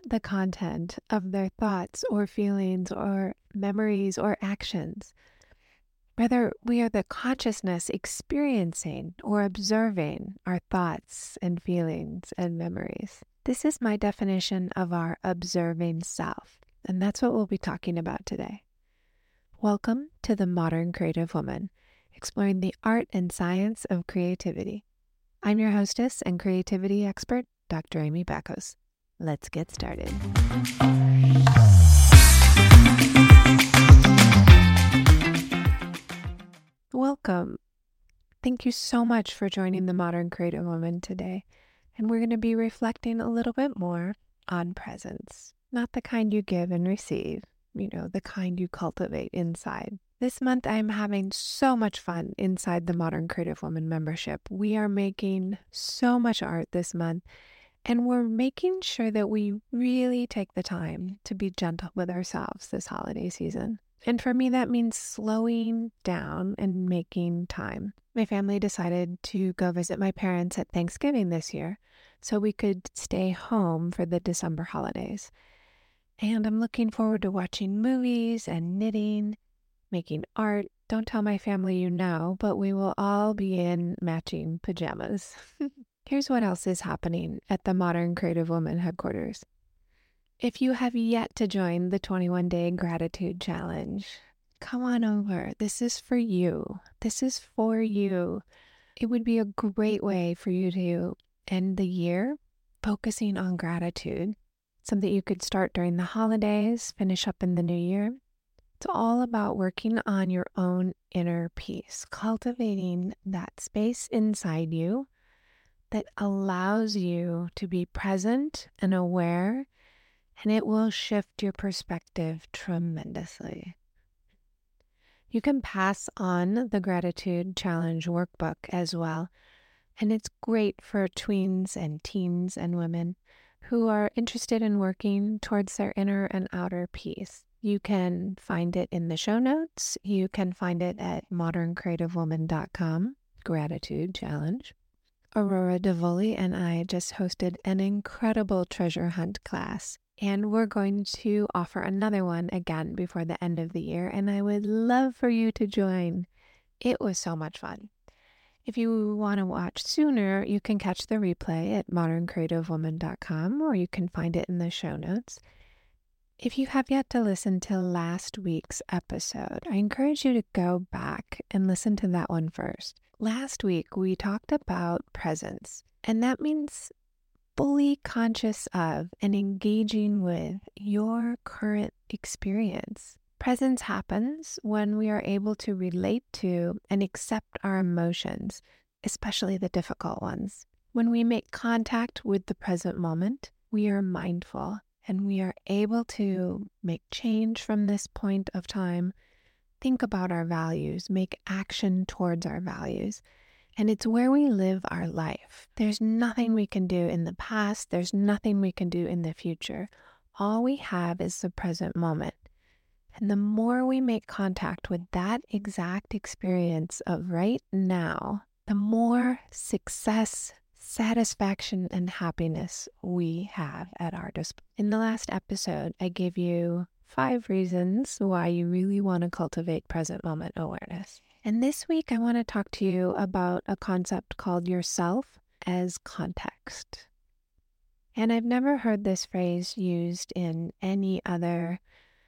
the content of their thoughts or feelings or memories or actions. Rather, we are the consciousness experiencing or observing our thoughts and feelings and memories. This is my definition of our observing self, and that's what we'll be talking about today. Welcome to The Modern Creative Woman, exploring the art and science of creativity. I'm your hostess and creativity expert, Dr. Amy Backos. Let's get started. Welcome. Thank you so much for joining The Modern Creative Woman today. And we're going to be reflecting a little bit more on presence. Not the kind you give and receive, the kind you cultivate inside. This month, I'm having so much fun inside the Modern Creative Woman membership. We are making so much art this month, and we're making sure that we really take the time to be gentle with ourselves this holiday season. And for me, that means slowing down and making time. My family decided to go visit my parents at Thanksgiving this year so we could stay home for the December holidays. And I'm looking forward to watching movies and knitting, making art. Don't tell my family you know, but we will all be in matching pajamas. Here's what else is happening at the Modern Creative Woman headquarters. If you have yet to join the 21-day gratitude challenge, come on over. This is for you. This is for you. It would be a great way for you to end the year focusing on gratitude. Something you could start during the holidays, finish up in the new year. It's all about working on your own inner peace, cultivating that space inside you that allows you to be present and aware, and it will shift your perspective tremendously. You can pass on the Gratitude Challenge workbook as well, and it's great for tweens and teens and women who are interested in working towards their inner and outer peace. You can find it in the show notes. You can find it at moderncreativewoman.com, Gratitude Challenge. Aurora DeVoli and I just hosted an incredible treasure hunt class, and we're going to offer another one again before the end of the year, and I would love for you to join. It was so much fun. If you want to watch sooner, you can catch the replay at moderncreativewoman.com, or you can find it in the show notes. If you have yet to listen to last week's episode, I encourage you to go back and listen to that one first. Last week, we talked about presence, and that means fully conscious of and engaging with your current experience. Presence happens when we are able to relate to and accept our emotions, especially the difficult ones. When we make contact with the present moment, we are mindful and we are able to make change from this point of time, think about our values, make action towards our values. And it's where we live our life. There's nothing we can do in the past. There's nothing we can do in the future. All we have is the present moment. And the more we make contact with that exact experience of right now, the more success, satisfaction, and happiness we have at our disposal. In the last episode, I gave you 5 reasons why you really want to cultivate present moment awareness. And this week, I want to talk to you about a concept called yourself as context. And I've never heard this phrase used in any other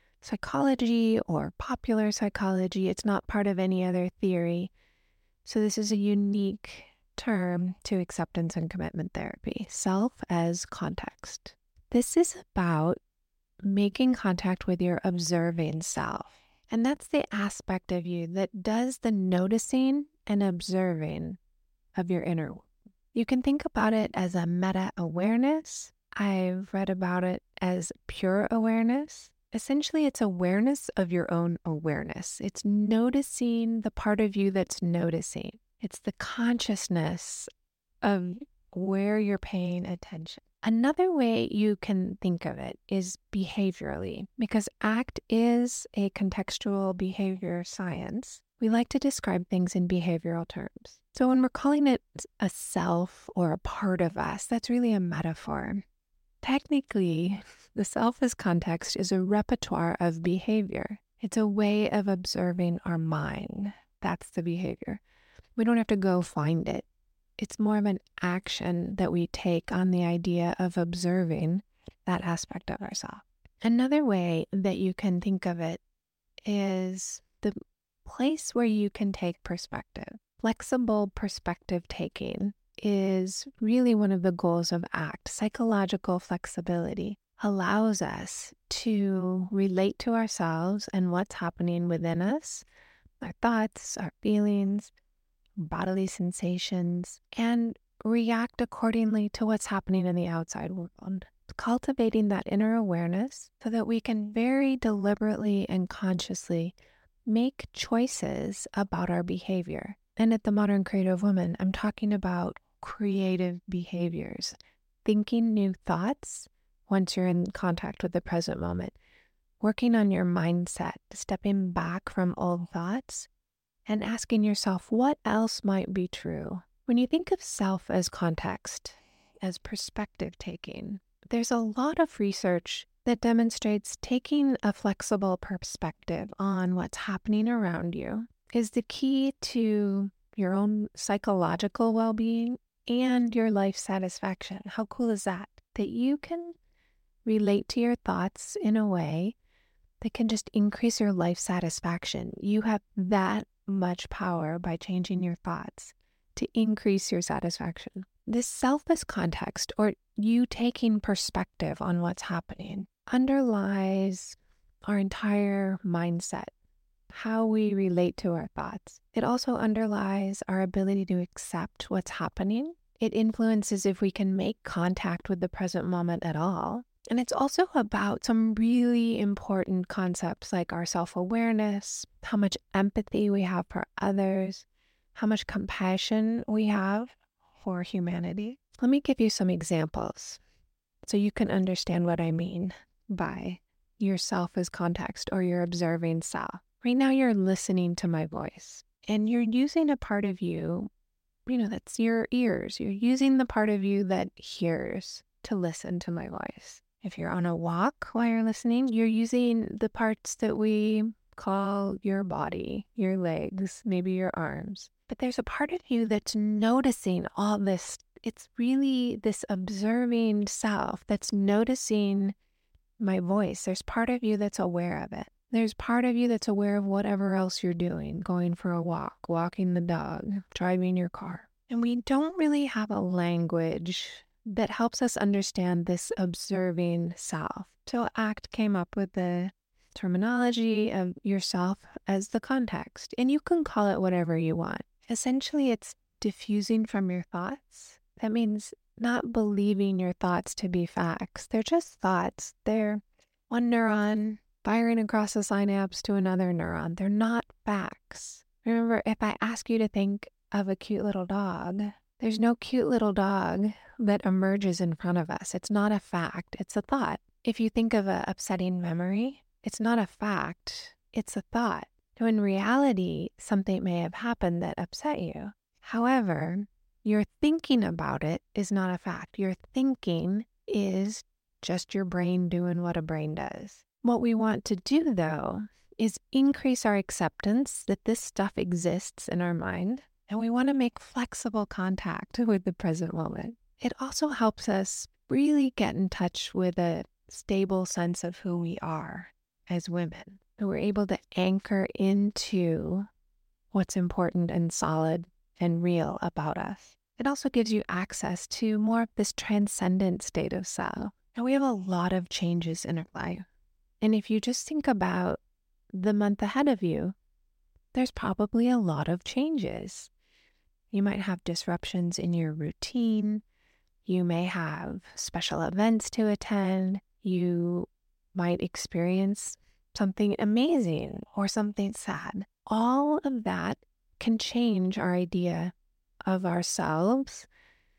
psychology or popular psychology. It's not part of any other theory. So this is a unique term to acceptance and commitment therapy. Self as context. This is about making contact with your observing self. And that's the aspect of you that does the noticing and observing of your inner world. You can think about it as a meta-awareness. I've read about it as pure awareness. Essentially, it's awareness of your own awareness. It's noticing the part of you that's noticing. It's the consciousness of where you're paying attention. Another way you can think of it is behaviorally, because ACT is a contextual behavior science. We like to describe things in behavioral terms. So when we're calling it a self or a part of us, that's really a metaphor. Technically, the self as context is a repertoire of behavior. It's a way of observing our mind. That's the behavior. We don't have to go find it. It's more of an action that we take on the idea of observing that aspect of ourselves. Another way that you can think of it is the place where you can take perspective. Flexible perspective taking is really one of the goals of ACT. Psychological flexibility allows us to relate to ourselves and what's happening within us, our thoughts, our feelings, bodily sensations, and react accordingly to what's happening in the outside world. Cultivating that inner awareness so that we can very deliberately and consciously make choices about our behavior. And at the Modern Creative Woman, I'm talking about creative behaviors, thinking new thoughts once you're in contact with the present moment, working on your mindset, stepping back from old thoughts, and asking yourself what else might be true. When you think of self as context, as perspective taking, there's a lot of research that demonstrates taking a flexible perspective on what's happening around you is the key to your own psychological well-being and your life satisfaction. How cool is that? That you can relate to your thoughts in a way that can just increase your life satisfaction. You have that much power by changing your thoughts to increase your satisfaction. This self as context, or you taking perspective on what's happening, underlies our entire mindset, how we relate to our thoughts. It also underlies our ability to accept what's happening. It influences if we can make contact with the present moment at all. And it's also about some really important concepts like our self-awareness, how much empathy we have for others, how much compassion we have for humanity. Let me give you some examples so you can understand what I mean by yourself as context or your observing self. Right now you're listening to my voice and you're using a part of you, that's your ears. You're using the part of you that hears to listen to my voice. If you're on a walk while you're listening, you're using the parts that we call your body, your legs, maybe your arms. But there's a part of you that's noticing all this. It's really this observing self that's noticing my voice. There's part of you that's aware of it. There's part of you that's aware of whatever else you're doing, going for a walk, walking the dog, driving your car. And we don't really have a language that helps us understand this observing self. So ACT came up with the terminology of yourself as the context, and you can call it whatever you want. Essentially, it's diffusing from your thoughts. That means not believing your thoughts to be facts. They're just thoughts. They're one neuron firing across a synapse to another neuron. They're not facts. Remember, if I ask you to think of a cute little dog, there's no cute little dog that emerges in front of us. It's not a fact. It's a thought. If you think of an upsetting memory, it's not a fact. It's a thought. So in reality, something may have happened that upset you. However, your thinking about it is not a fact. Your thinking is just your brain doing what a brain does. What we want to do, though, is increase our acceptance that this stuff exists in our mind, and we want to make flexible contact with the present moment. It also helps us really get in touch with a stable sense of who we are as women. So we're able to anchor into what's important and solid and real about us. It also gives you access to more of this transcendent state of self. And we have a lot of changes in our life. And if you just think about the month ahead of you, there's probably a lot of changes. You might have disruptions in your routine. You may have special events to attend. You might experience something amazing or something sad. All of that can change our idea of ourselves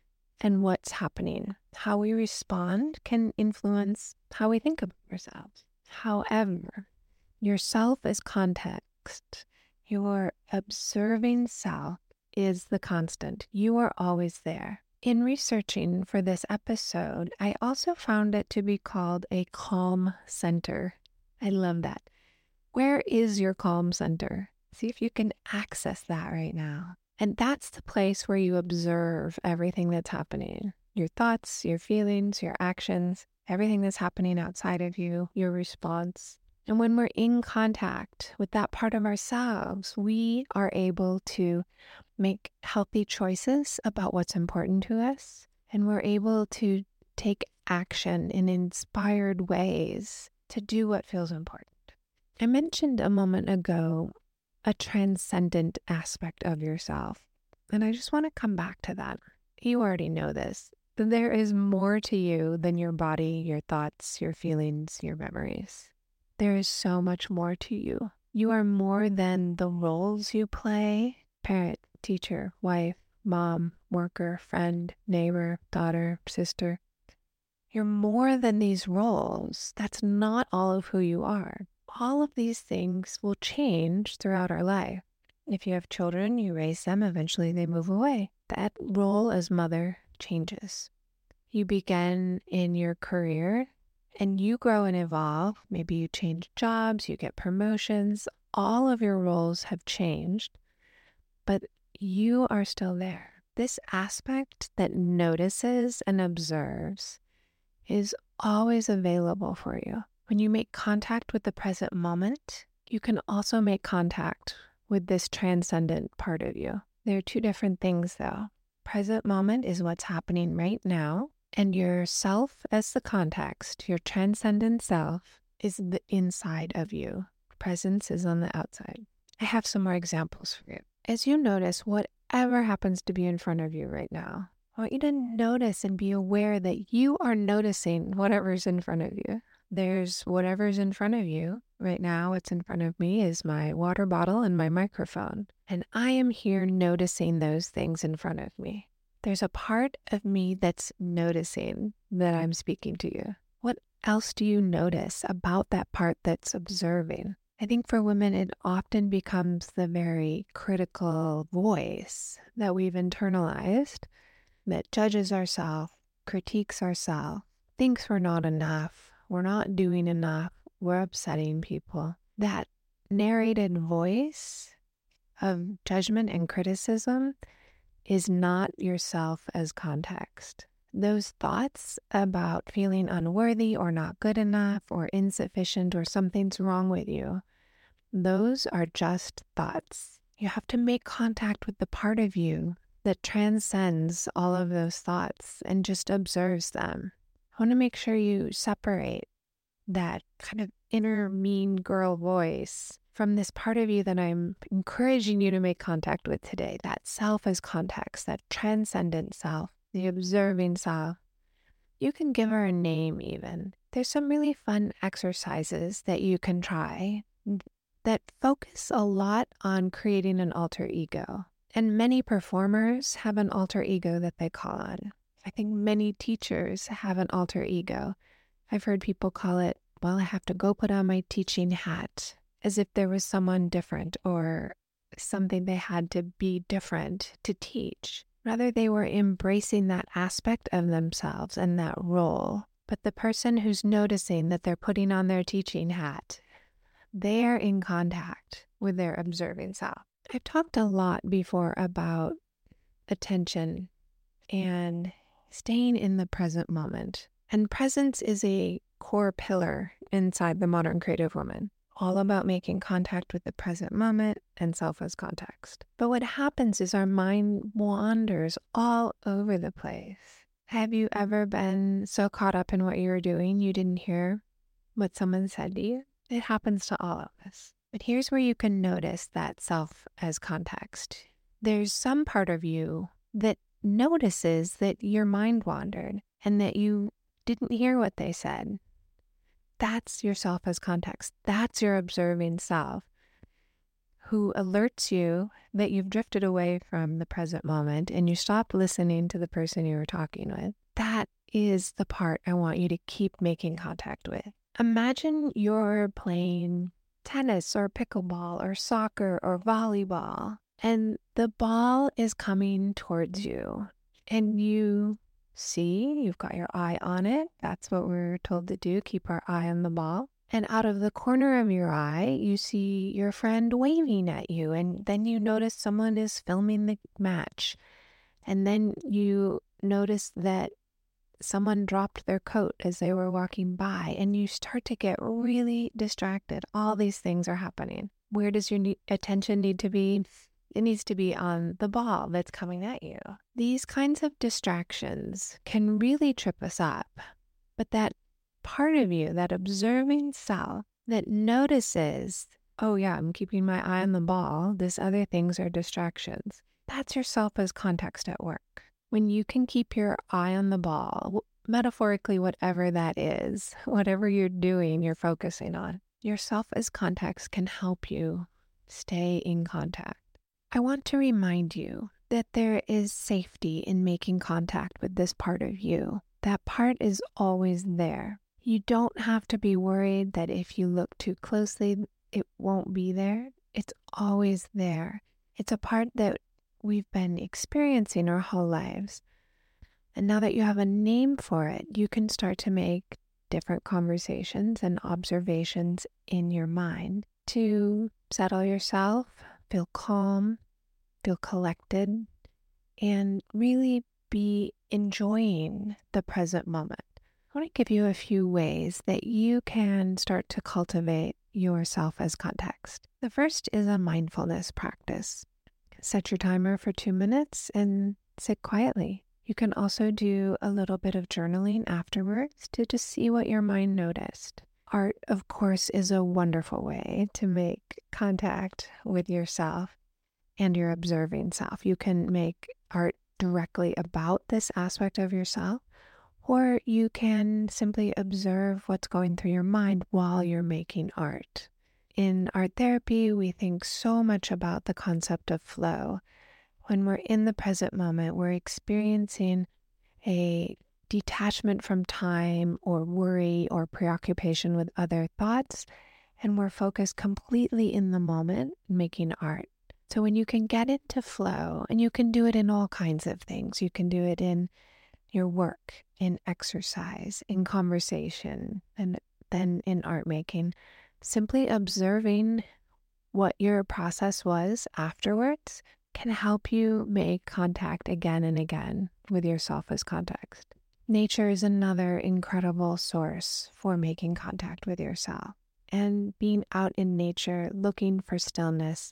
and what's happening. How we respond can influence how we think of ourselves. However, yourself as context, your observing self is the constant. You are always there. In researching for this episode, I also found it to be called a calm center. I love that. Where is your calm center? See if you can access that right now. And that's the place where you observe everything that's happening. Your thoughts, your feelings, your actions, everything that's happening outside of you, your response. And when we're in contact with that part of ourselves, we are able to make healthy choices about what's important to us. And we're able to take action in inspired ways to do what feels important. I mentioned a moment ago a transcendent aspect of yourself. And I just want to come back to that. You already know this. That there is more to you than your body, your thoughts, your feelings, your memories. There is so much more to you. You are more than the roles you play: parent, teacher, wife, mom, worker, friend, neighbor, daughter, sister. You're more than these roles. That's not all of who you are. All of these things will change throughout our life. If you have children, you raise them, eventually they move away. That role as mother changes. You begin in your career and you grow and evolve. Maybe you change jobs, you get promotions. All of your roles have changed, but you are still there. This aspect that notices and observes is always available for you. When you make contact with the present moment, you can also make contact with this transcendent part of you. There are two different things though. Present moment is what's happening right now, and your self as the context, your transcendent self, is the inside of you. Presence is on the outside. I have some more examples for you. As you notice whatever happens to be in front of you right now, I want you to notice and be aware that you are noticing whatever's in front of you. There's whatever's in front of you. Right now, what's in front of me is my water bottle and my microphone. And I am here noticing those things in front of me. There's a part of me that's noticing that I'm speaking to you. What else do you notice about that part that's observing? I think for women, it often becomes the very critical voice that we've internalized that judges ourselves, critiques ourselves, thinks we're not enough, we're not doing enough, we're upsetting people. That narrated voice of judgment and criticism is not yourself as context. Those thoughts about feeling unworthy or not good enough or insufficient or something's wrong with you, those are just thoughts. You have to make contact with the part of you that transcends all of those thoughts and just observes them. I want to make sure you separate that kind of inner mean girl voice from this part of you that I'm encouraging you to make contact with today. That self as context, that transcendent self, the observing self. You can give her a name even. There's some really fun exercises that you can try that focus a lot on creating an alter ego. And many performers have an alter ego that they call on. I think many teachers have an alter ego. I've heard people call it, well, I have to go put on my teaching hat, as if there was someone different or something they had to be different to teach. Rather, they were embracing that aspect of themselves and that role. But the person who's noticing that they're putting on their teaching hat, they're in contact with their observing self. I've talked a lot before about attention and staying in the present moment. And presence is a core pillar inside the modern creative woman, all about making contact with the present moment and self as context. But what happens is our mind wanders all over the place. Have you ever been so caught up in what you were doing you didn't hear what someone said to you? It happens to all of us. But here's where you can notice that self as context. There's some part of you that notices that your mind wandered and that you didn't hear what they said. That's your self as context. That's your observing self who alerts you that you've drifted away from the present moment and you stopped listening to the person you were talking with. That is the part I want you to keep making contact with. Imagine you're playing tennis or pickleball or soccer or volleyball, and the ball is coming towards you. and you see you've got your eye on it. That's what we're told to do, keep our eye on the ball. And out of the corner of your eye, you see your friend waving at you, and then you notice someone is filming the match. And then you notice that someone dropped their coat as they were walking by, and you start to get really distracted. All these things are happening. Where does your attention need to be? It needs to be on the ball that's coming at you. These kinds of distractions can really trip us up, but that part of you, that observing self that notices, oh yeah, I'm keeping my eye on the ball, these other things are distractions. That's yourself as context at work. When you can keep your eye on the ball, metaphorically, whatever that is, whatever you're doing, you're focusing on, yourself as context can help you stay in contact. I want to remind you that there is safety in making contact with this part of you. That part is always there. You don't have to be worried that if you look too closely, it won't be there. It's always there. It's a part that we've been experiencing our whole lives. And now that you have a name for it, you can start to make different conversations and observations in your mind to settle yourself, feel calm, feel collected, and really be enjoying the present moment. I want to give you a few ways that you can start to cultivate yourself as context. The first is a mindfulness practice. Set your timer for 2 minutes and sit quietly. You can also do a little bit of journaling afterwards to just see what your mind noticed. Art, of course, is a wonderful way to make contact with yourself and your observing self. You can make art directly about this aspect of yourself, or you can simply observe what's going through your mind while you're making art. In art therapy, we think so much about the concept of flow. When we're in the present moment, we're experiencing a detachment from time or worry or preoccupation with other thoughts, and we're focused completely in the moment making art. So when you can get into flow, and you can do it in all kinds of things, you can do it in your work, in exercise, in conversation, and then in art making, simply observing what your process was afterwards can help you make contact again and again with yourself as context. Nature is another incredible source for making contact with yourself. And being out in nature, looking for stillness,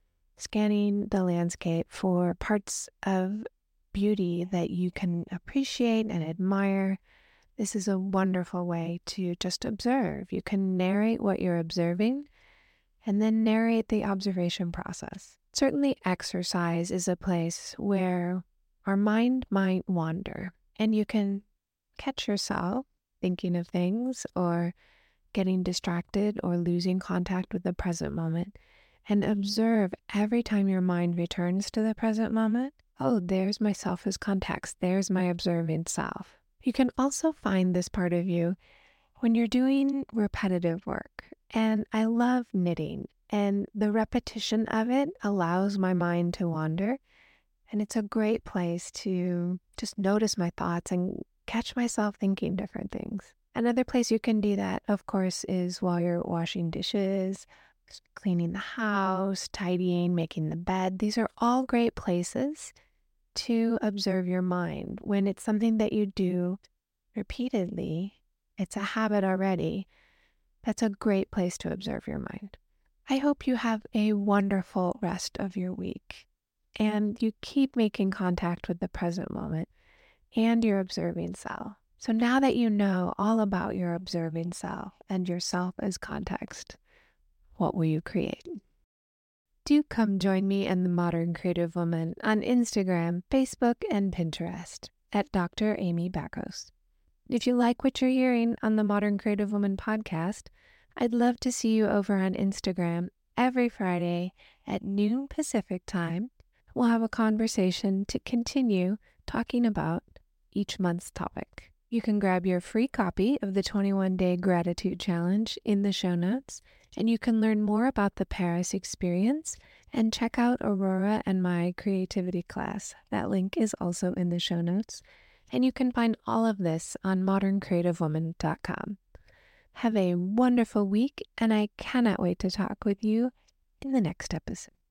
scanning the landscape for parts of beauty that you can appreciate and admire. This is a wonderful way to just observe. You can narrate what you're observing and then narrate the observation process. Certainly exercise is a place where our mind might wander, and you can catch yourself thinking of things or getting distracted or losing contact with the present moment, and observe every time your mind returns to the present moment. Oh, there's myself as context. There's my observing self. You can also find this part of you when you're doing repetitive work. And I love knitting, and the repetition of it allows my mind to wander. And it's a great place to just notice my thoughts and catch myself thinking different things. Another place you can do that, of course, is while you're washing dishes, cleaning the house, tidying, making the bed. These are all great places to observe your mind. When it's something that you do repeatedly, it's a habit already, that's a great place to observe your mind. I hope you have a wonderful rest of your week, and you keep making contact with the present moment and your observing self. So now that you know all about your observing self and yourself as context, what will you create? Do come join me and the Modern Creative Woman on Instagram, Facebook, and Pinterest at Dr. Amy Backos. If you like what you're hearing on the Modern Creative Woman podcast, I'd love to see you over on Instagram every Friday at noon Pacific time. We'll have a conversation to continue talking about each month's topic. You can grab your free copy of the 21-Day Gratitude Challenge in the show notes, and you can learn more about the Paris experience And check out Aurora and my creativity class. That link is also in the show notes. And you can find all of this on moderncreativewoman.com. Have a wonderful week, and I cannot wait to talk with you in the next episode.